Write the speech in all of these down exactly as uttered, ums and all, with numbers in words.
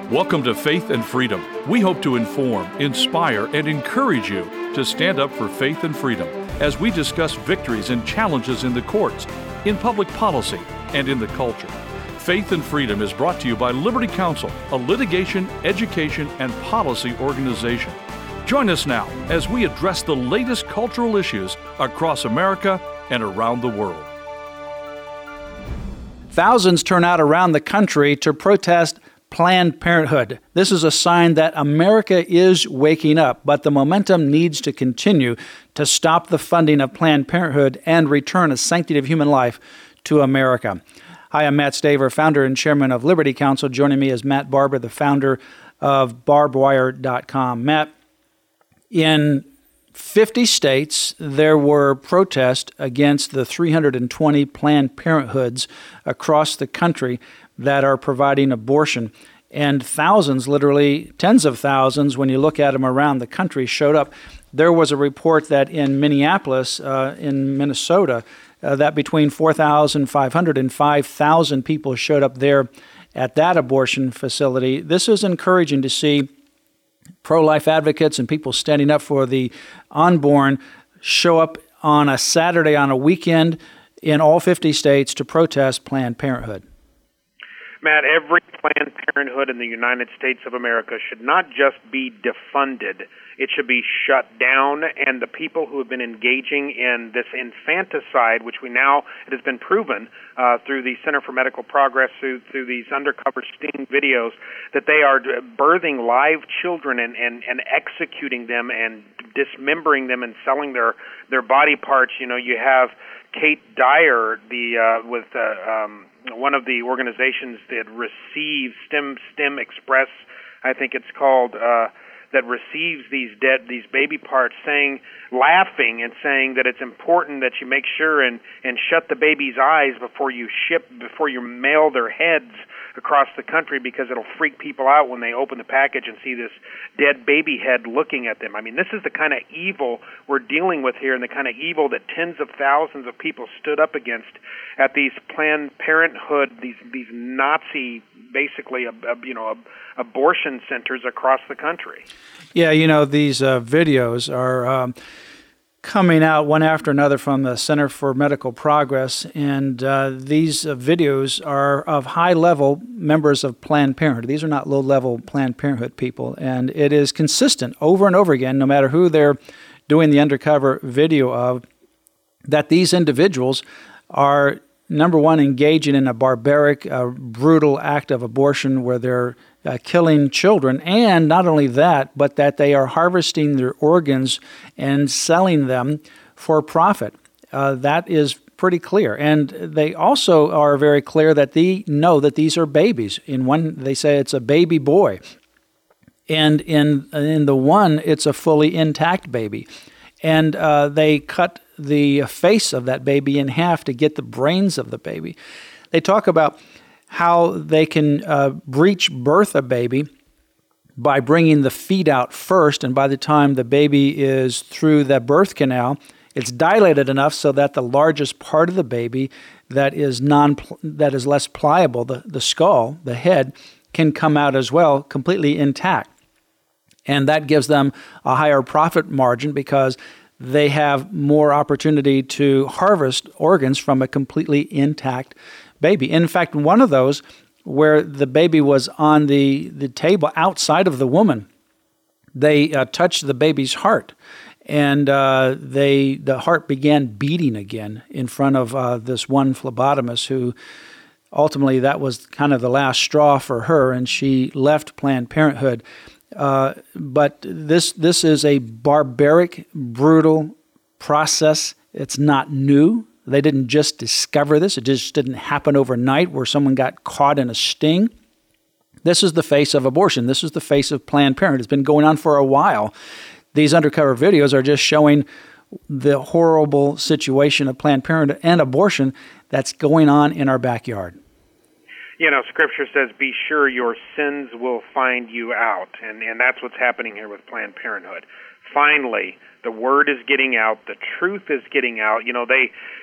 Welcome to Faith and Freedom. We hope to inform, inspire, and encourage you to stand up for faith and freedom as we discuss victories and challenges in the courts, in public policy, and in the culture. Faith and Freedom is brought to you by Liberty Counsel, a litigation, education, and policy organization. Join us now as we address the latest cultural issues across America and around the world. Thousands turn out around the country to protest Planned Parenthood. This is a sign that America is waking up, but the momentum needs to continue to stop the funding of Planned Parenthood and return a sanctity of human life to America. Hi, I'm Matt Staver, founder and chairman of Liberty Counsel. Joining me is Matt Barber, the founder of barbed wire dot com. Matt, in fifty states, there were protests against the three hundred twenty Planned Parenthoods across the country that are providing abortion. And thousands, literally tens of thousands, when you look at them around the country, showed up. There was a report that in Minneapolis, uh, in Minnesota, uh, that between four thousand five hundred and five thousand people showed up there at that abortion facility. This is encouraging to see pro-life advocates and people standing up for the unborn show up on a Saturday, on a weekend, in all fifty states to protest Planned Parenthood. Matt, every Planned Parenthood in the United States of America should not just be defunded, it should be shut down, and the people who have been engaging in this infanticide, which we now, it has been proven uh, through the Center for Medical Progress, through, through these undercover sting videos, that they are birthing live children and, and, and executing them and dismembering them and selling their, their body parts. You know, you have Kate Dyer, the uh, with uh, um, one of the organizations that receives STEM STEM Express, I think it's called, uh, that receives these dead these baby parts, saying, laughing and saying that it's important that you make sure and, and shut the baby's eyes before you ship before you mail their heads across the country, because it'll freak people out when they open the package and see this dead baby head looking at them. I mean, this is the kind of evil we're dealing with here, and the kind of evil that tens of thousands of people stood up against at these Planned Parenthood, these these Nazi, basically, uh, you know, uh, abortion centers across the country. Yeah, you know, these uh, videos are um, coming out one after another from the Center for Medical Progress, and uh, these uh, videos are of high-level members of Planned Parenthood. These are not low-level Planned Parenthood people, and it is consistent over and over again, no matter who they're doing the undercover video of, that these individuals are, number one, engaging in a barbaric, uh, brutal act of abortion where they're uh, killing children, and not only that, but that they are harvesting their organs and selling them for profit. Uh, that is pretty clear. And they also are very clear that they know that these are babies. In one, they say it's a baby boy. And in, in the one, it's a fully intact baby. And uh, they cut the face of that baby in half to get the brains of the baby. They talk about how they can uh, breech birth a baby by bringing the feet out first, and by the time the baby is through the birth canal, it's dilated enough so that the largest part of the baby that is non that is less pliable, the, the skull, the head, can come out as well, completely intact. And that gives them a higher profit margin because they have more opportunity to harvest organs from a completely intact baby. In fact, one of those where the baby was on the, the table outside of the woman, they uh, touched the baby's heart, and uh, they the heart began beating again in front of uh, this one phlebotomist who ultimately that was kind of the last straw for her, and she left Planned Parenthood. Uh, but this this is a barbaric, brutal process. It's not new. They didn't just discover this. It just didn't happen overnight where someone got caught in a sting. This is the face of abortion. This is the face of Planned Parenthood. It's been going on for a while. These undercover videos are just showing the horrible situation of Planned Parenthood and abortion that's going on in our backyard. You know, Scripture says, be sure your sins will find you out, and, and that's what's happening here with Planned Parenthood. Finally, the word is getting out, the truth is getting out. You know, they,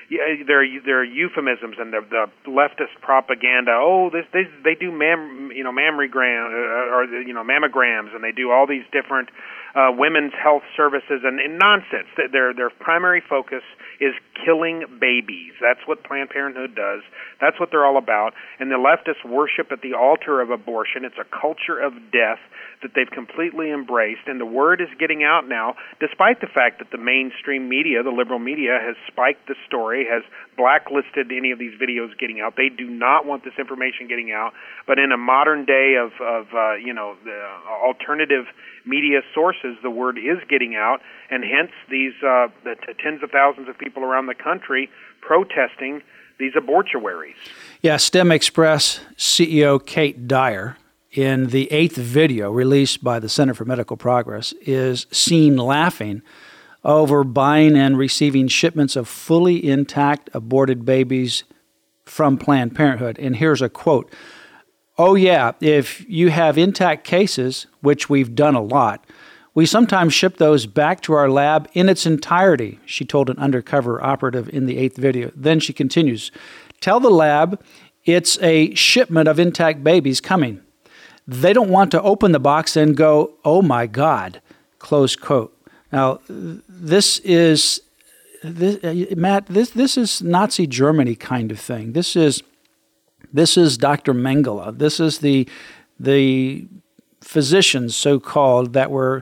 yeah, there are, there are euphemisms and the, the leftist propaganda. Oh, this, this they do mam, you know, mammogram uh, or you know mammograms, and they do all these different uh, women's health services and, and nonsense. Their their primary focus is killing babies. That's what Planned Parenthood does. That's what they're all about. And the leftists worship at the altar of abortion. It's a culture of death that they've completely embraced, and the word is getting out now, despite the fact that the mainstream media, the liberal media, has spiked the story, has blacklisted any of these videos getting out. They do not want this information getting out. But in a modern day of, of uh, you know, the alternative media sources, the word is getting out, and hence these uh, the t- tens of thousands of people around the country protesting these abortuaries. Yeah, STEM Express C E O Kate Dyer, in the eighth video released by the Center for Medical Progress, is seen laughing over buying and receiving shipments of fully intact aborted babies from Planned Parenthood. And here's a quote. "Oh yeah, if you have intact cases, which we've done a lot, we sometimes ship those back to our lab in its entirety," she told an undercover operative in the eighth video. Then she continues, "Tell the lab it's a shipment of intact babies coming. They don't want to open the box and go, 'Oh my God,'" close quote. Now, this is, this, Matt, this this is Nazi Germany kind of thing. This is this is Doctor Mengele. This is the the physicians, so-called, that were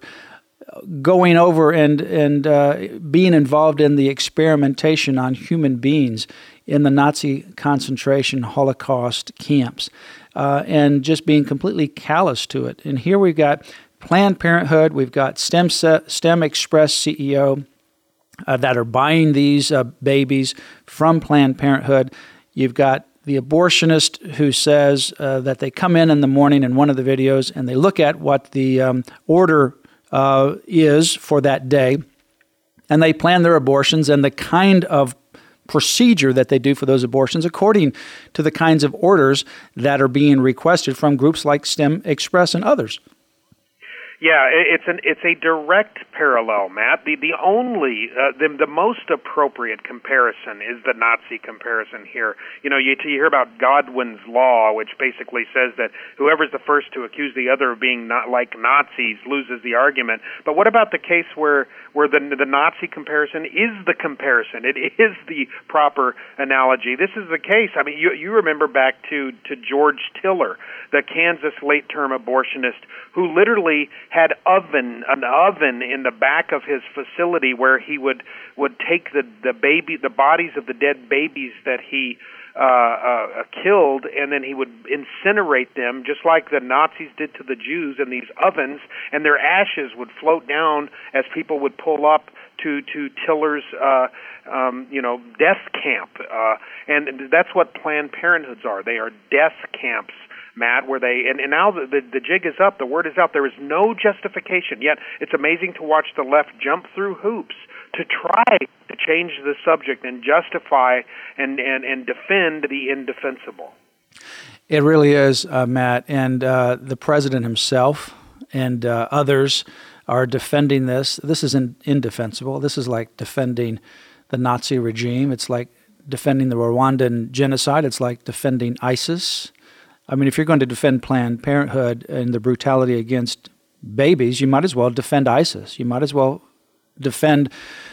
going over and and uh, being involved in the experimentation on human beings in the Nazi concentration Holocaust camps, uh, and just being completely callous to it. And here we've got Planned Parenthood, we've got STEM, STEM Express C E O uh, that are buying these uh, babies from Planned Parenthood. You've got the abortionist who says uh, that they come in in the morning in one of the videos and they look at what the um, order uh, is for that day, and they plan their abortions and the kind of procedure that they do for those abortions according to the kinds of orders that are being requested from groups like STEM Express and others. Yeah, it's an it's a direct parallel, Matt. The the only uh, the the most appropriate comparison is the Nazi comparison here. You know, you, you hear about Godwin's law, which basically says that whoever's the first to accuse the other of being not like Nazis loses the argument. But what about the case where where the the Nazi comparison is the comparison? It is the proper analogy. This is the case. I mean, you you remember back to to George Tiller, the Kansas late-term abortionist, who literally had oven an oven in the back of his facility where he would would take the the baby the bodies of the dead babies that he uh, uh, killed, and then he would incinerate them just like the Nazis did to the Jews in these ovens, and their ashes would float down as people would pull up to to Tiller's uh, um, you know death camp, uh, and that's what Planned Parenthoods are. They are death camps, Matt, where they, and, and now the, the, the jig is up, the word is out, there is no justification, yet it's amazing to watch the left jump through hoops to try to change the subject and justify and, and, and defend the indefensible. It really is, uh, Matt, and uh, the president himself and uh, others are defending this. This isn't indefensible. This is like defending the Nazi regime. It's like defending the Rwandan genocide. It's like defending ISIS. I mean, if you're going to defend Planned Parenthood and the brutality against babies, you might as well defend ISIS. You might as well defend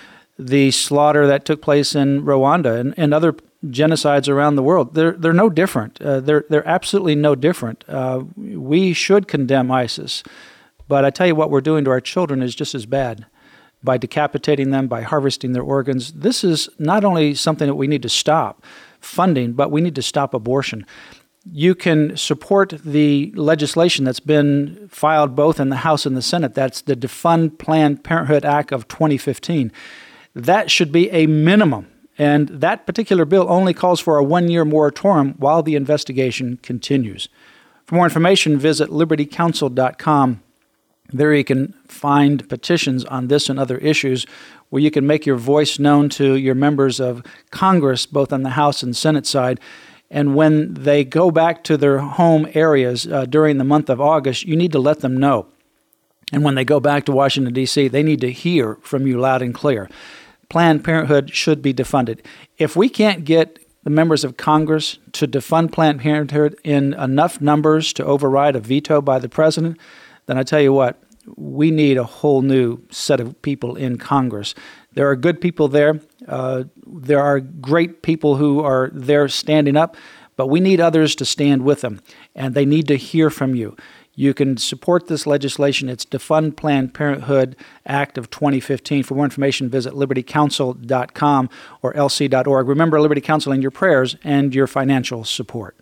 the slaughter that took place in Rwanda and, and other genocides around the world. They're they're no different. Uh, they're they're absolutely no different. Uh, we should condemn ISIS, but I tell you what we're doing to our children is just as bad. By decapitating them, by harvesting their organs. This is not only something that we need to stop funding, but we need to stop abortion. You can support the legislation that's been filed both in the House and the Senate. That's the Defund Planned Parenthood Act of twenty fifteen. That should be a minimum. And that particular bill only calls for a one-year moratorium while the investigation continues. For more information, visit liberty counsel dot com. There you can find petitions on this and other issues where you can make your voice known to your members of Congress, both on the House and Senate side. And when they go back to their home areas uh, during the month of August, you need to let them know. And when they go back to Washington, D C, they need to hear from you loud and clear. Planned Parenthood should be defunded. If we can't get the members of Congress to defund Planned Parenthood in enough numbers to override a veto by the president, then I tell you what, we need a whole new set of people in Congress. There are good people there. Uh, there are great people who are there standing up, but we need others to stand with them, and they need to hear from you. You can support this legislation. It's Defund Planned Parenthood Act of twenty fifteen. For more information, visit liberty counsel dot com or L C dot org. Remember Liberty Counsel in your prayers and your financial support.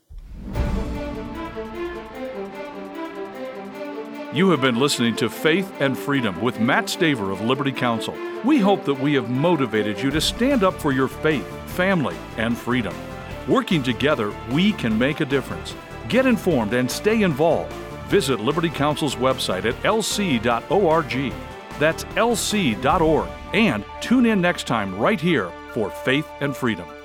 You have been listening to Faith and Freedom with Matt Staver of Liberty Counsel. We hope that we have motivated you to stand up for your faith, family, and freedom. Working together, we can make a difference. Get informed and stay involved. Visit Liberty Counsel's website at L C dot org. That's L C dot org. And tune in next time right here for Faith and Freedom.